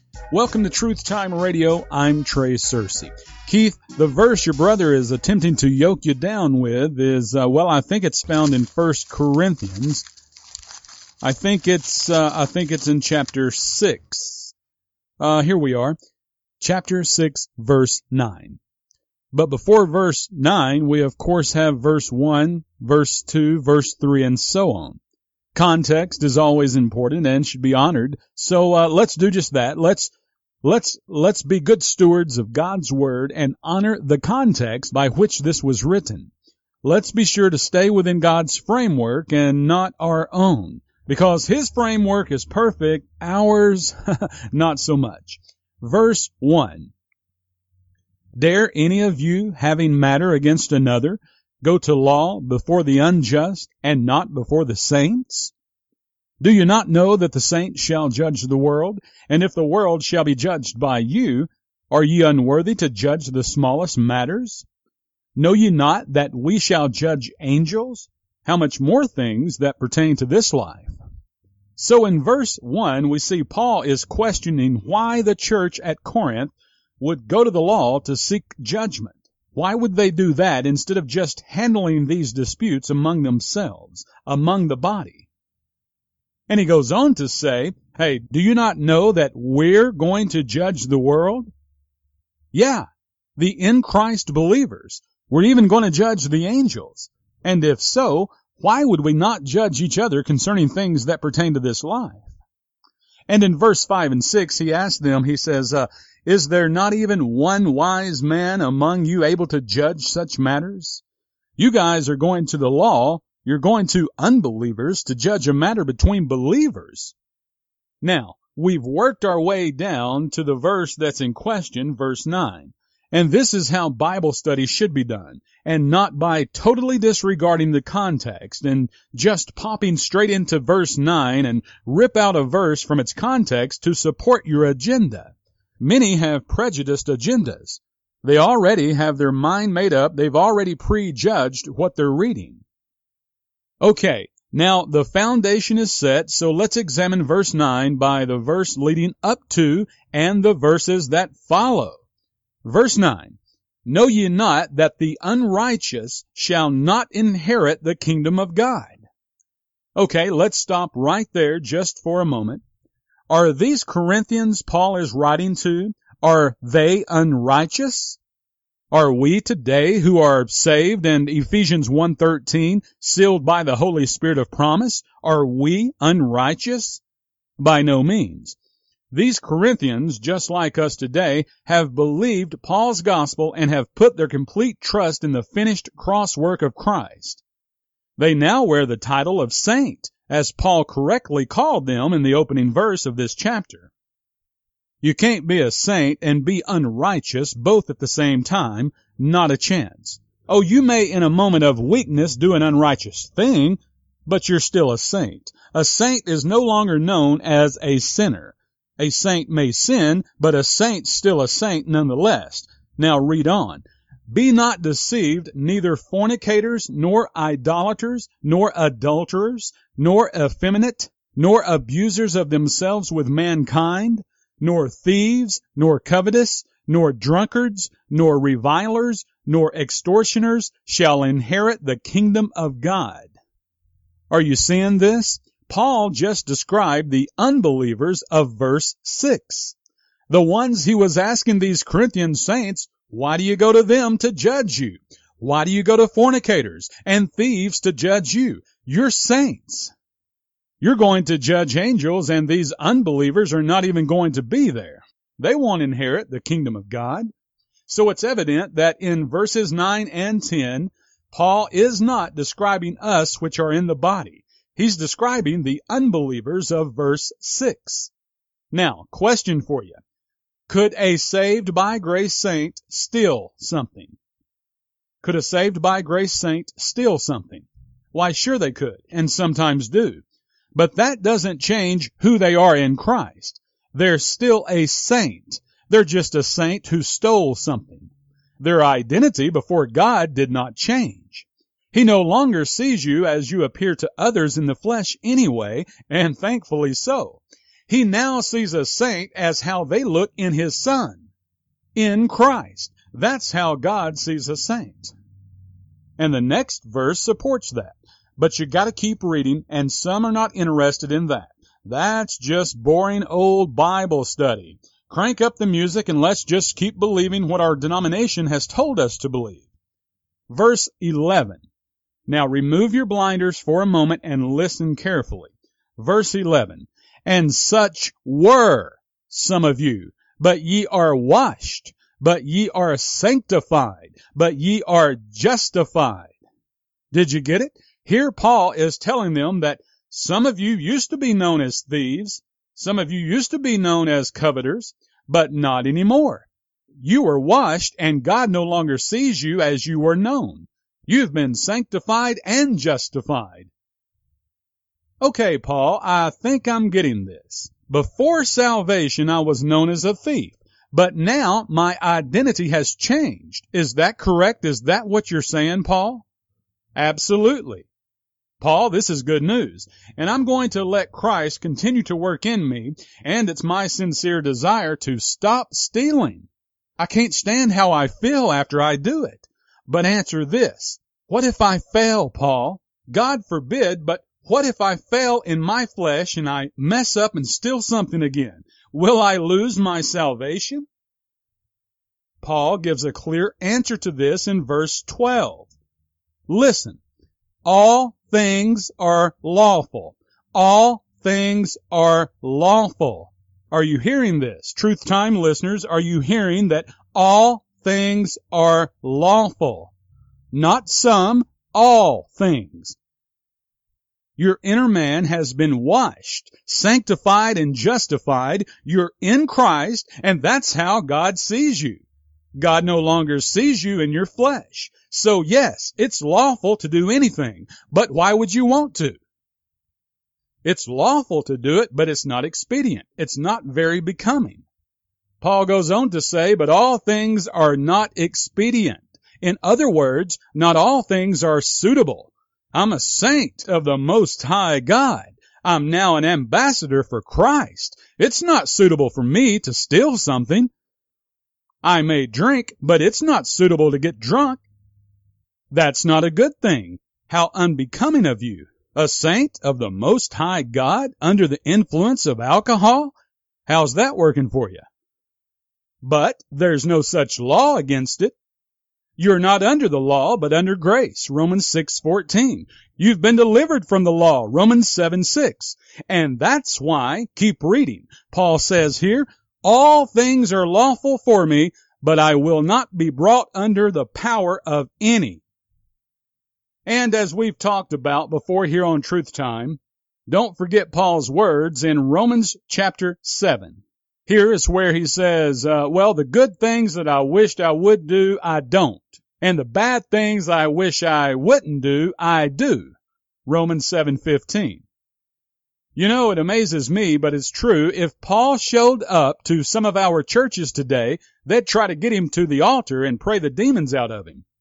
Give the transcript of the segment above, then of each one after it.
Welcome to Truth Time Radio. I'm Trey Searcy. Keith, the verse your brother is attempting to yoke you down with is, I think it's found in 1 Corinthians. I think it's in chapter 6. Here we are. Chapter 6, verse 9. But before verse 9, we of course have verse 1, verse 2, verse 3, and so on. Context is always important and should be honored. So let's do just that. Let's be good stewards of God's word and honor the context by which this was written. Let's be sure to stay within God's framework and not our own, because His framework is perfect, ours not so much. Verse 1. Dare any of you, having matter against another, go to law before the unjust and not before the saints? Do you not know that the saints shall judge the world? And if the world shall be judged by you, are ye unworthy to judge the smallest matters? Know ye not that we shall judge angels? How much more things that pertain to this life? So in verse 1, we see Paul is questioning why the church at Corinth would go to the law to seek judgment. Why would they do that instead of just handling these disputes among themselves, among the body? And he goes on to say, hey, do you not know that we're going to judge the world? Yeah, the in Christ believers. We're even going to judge the angels. And if so, why would we not judge each other concerning things that pertain to this life? And in verse 5 and 6, he asked them, he says, is there not even one wise man among you able to judge such matters? You guys are going to the law. You're going to unbelievers to judge a matter between believers. Now, we've worked our way down to the verse that's in question, verse 9. And this is how Bible study should be done, and not by totally disregarding the context and just popping straight into verse 9 and rip out a verse from its context to support your agenda. Many have prejudiced agendas. They already have their mind made up. They've already prejudged what they're reading. Okay, now the foundation is set, so let's examine verse 9 by the verse leading up to and the verses that follow. Verse 9, know ye not that the unrighteous shall not inherit the kingdom of God? Okay, let's stop right there just for a moment. Are these Corinthians Paul is writing to, are they unrighteous? Are we today who are saved and Ephesians 1:13 sealed by the Holy Spirit of promise, are we unrighteous? By no means. These Corinthians, just like us today, have believed Paul's gospel and have put their complete trust in the finished cross work of Christ. They now wear the title of saint, as Paul correctly called them in the opening verse of this chapter. You can't be a saint and be unrighteous both at the same time, not a chance. Oh, you may in a moment of weakness do an unrighteous thing, but you're still a saint. A saint is no longer known as a sinner. A saint may sin, but a saint's still a saint nonetheless. Now read on. Be not deceived, neither fornicators, nor idolaters, nor adulterers, nor effeminate, nor abusers of themselves with mankind, nor thieves, nor covetous, nor drunkards, nor revilers, nor extortioners shall inherit the kingdom of God. Are you seeing this? Paul just described the unbelievers of verse 6. The ones he was asking these Corinthian saints, why do you go to them to judge you? Why do you go to fornicators and thieves to judge you? You're saints. You're going to judge angels, and these unbelievers are not even going to be there. They won't inherit the kingdom of God. So it's evident that in verses 9 and 10, Paul is not describing us which are in the body. He's describing the unbelievers of verse 6. Now, question for you. Could a saved by grace saint steal something? Could a saved by grace saint steal something? Why, sure they could, and sometimes do. But that doesn't change who they are in Christ. They're still a saint. They're just a saint who stole something. Their identity before God did not change. He no longer sees you as you appear to others in the flesh anyway, and thankfully so. He now sees a saint as how they look in his Son, in Christ. That's how God sees a saint. And the next verse supports that. But you gotta keep reading, and some are not interested in that. That's just boring old Bible study. Crank up the music and let's just keep believing what our denomination has told us to believe. Verse 11. Now remove your blinders for a moment and listen carefully. Verse 11. And such were some of you, but ye are washed, but ye are sanctified, but ye are justified. Did you get it? Here Paul is telling them that some of you used to be known as thieves, some of you used to be known as coveters, but not anymore. You were washed, and God no longer sees you as you were known. You've been sanctified and justified. Okay, Paul, I think I'm getting this. Before salvation, I was known as a thief, but now my identity has changed. Is that correct? Is that what you're saying, Paul? Absolutely. Paul, this is good news, and I'm going to let Christ continue to work in me, and it's my sincere desire to stop stealing. I can't stand how I feel after I do it. But answer this. What if I fail, Paul? God forbid, but what if I fail in my flesh and I mess up and steal something again? Will I lose my salvation? Paul gives a clear answer to this in verse 12. Listen, all things are lawful. All things are lawful. Are you hearing this? Truth Time listeners, are you hearing that all things are lawful? Not some, all things. Your inner man has been washed, sanctified, and justified. You're in Christ, and that's how God sees you. God no longer sees you in your flesh. So yes, it's lawful to do anything, but why would you want to? It's lawful to do it, but it's not expedient. It's not very becoming. Paul goes on to say, but all things are not expedient. In other words, not all things are suitable. I'm a saint of the Most High God. I'm now an ambassador for Christ. It's not suitable for me to steal something. I may drink, but it's not suitable to get drunk. That's not a good thing. How unbecoming of you. A saint of the Most High God under the influence of alcohol? How's that working for you? But there's no such law against it. You're not under the law, but under grace. Romans 6:14. You've been delivered from the law. Romans 7:6. And that's why, keep reading. Paul says here, all things are lawful for me, but I will not be brought under the power of any. And as we've talked about before here on Truth Time, don't forget Paul's words in Romans chapter 7. Here is where he says, well, the good things that I wished I would do, I don't. And the bad things I wish I wouldn't do, I do. Romans 7:15. You know, it amazes me, but it's true. If Paul showed up to some of our churches today, they'd try to get him to the altar and pray the demons out of him.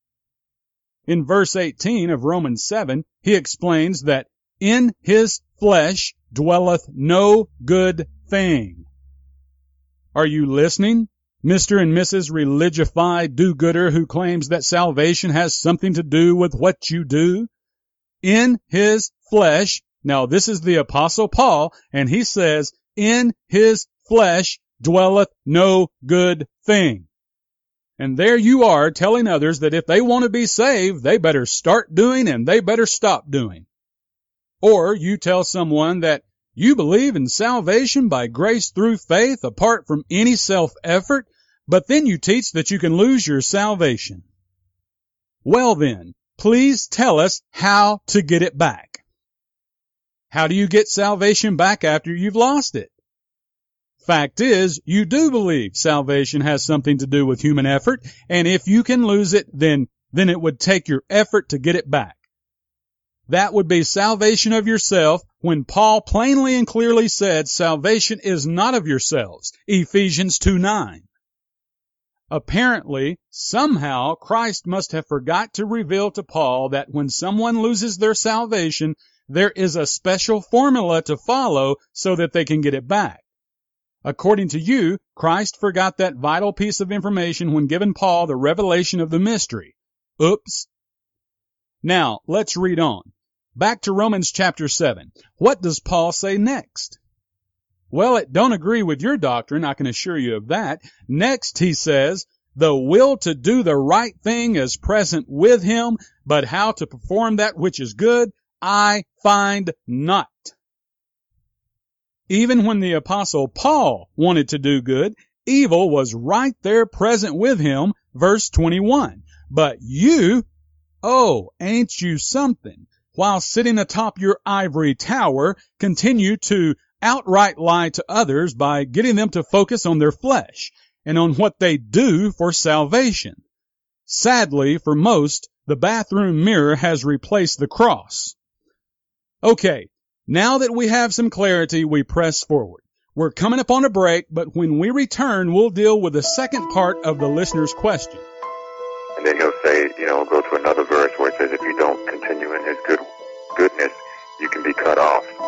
In verse 18 of Romans 7, he explains that in his flesh dwelleth no good thing. Are you listening, Mr. and Mrs. Religified do-gooder who claims that salvation has something to do with what you do? In his flesh, now this is the Apostle Paul, and he says, in his flesh dwelleth no good thing. And there you are telling others that if they want to be saved, they better start doing and they better stop doing. Or you tell someone that you believe in salvation by grace through faith apart from any self-effort, but then you teach that you can lose your salvation. Well then, please tell us how to get it back. How do you get salvation back after you've lost it? Fact is, you do believe salvation has something to do with human effort, and if you can lose it, then it would take your effort to get it back. That would be salvation of yourself when Paul plainly and clearly said salvation is not of yourselves. Ephesians 2:9. Apparently, somehow, Christ must have forgot to reveal to Paul that when someone loses their salvation, there is a special formula to follow so that they can get it back. According to you, Christ forgot that vital piece of information when giving Paul the revelation of the mystery. Oops. Now, let's read on. Back to Romans chapter 7. What does Paul say next? Well, it don't agree with your doctrine, I can assure you of that. Next, he says, the will to do the right thing is present with him, but how to perform that which is good, I find not. Even when the apostle Paul wanted to do good, evil was right there present with him, verse 21. But you, oh, ain't you something, while sitting atop your ivory tower, continue to outright lie to others by getting them to focus on their flesh and on what they do for salvation. Sadly, for most, the bathroom mirror has replaced the cross. Okay, now that we have some clarity, we press forward. We're coming up on a break, but when we return, we'll deal with the second part of the listener's question. And then he'll say, go to another verse where it says, if you don't continue in his goodness, you can be cut off.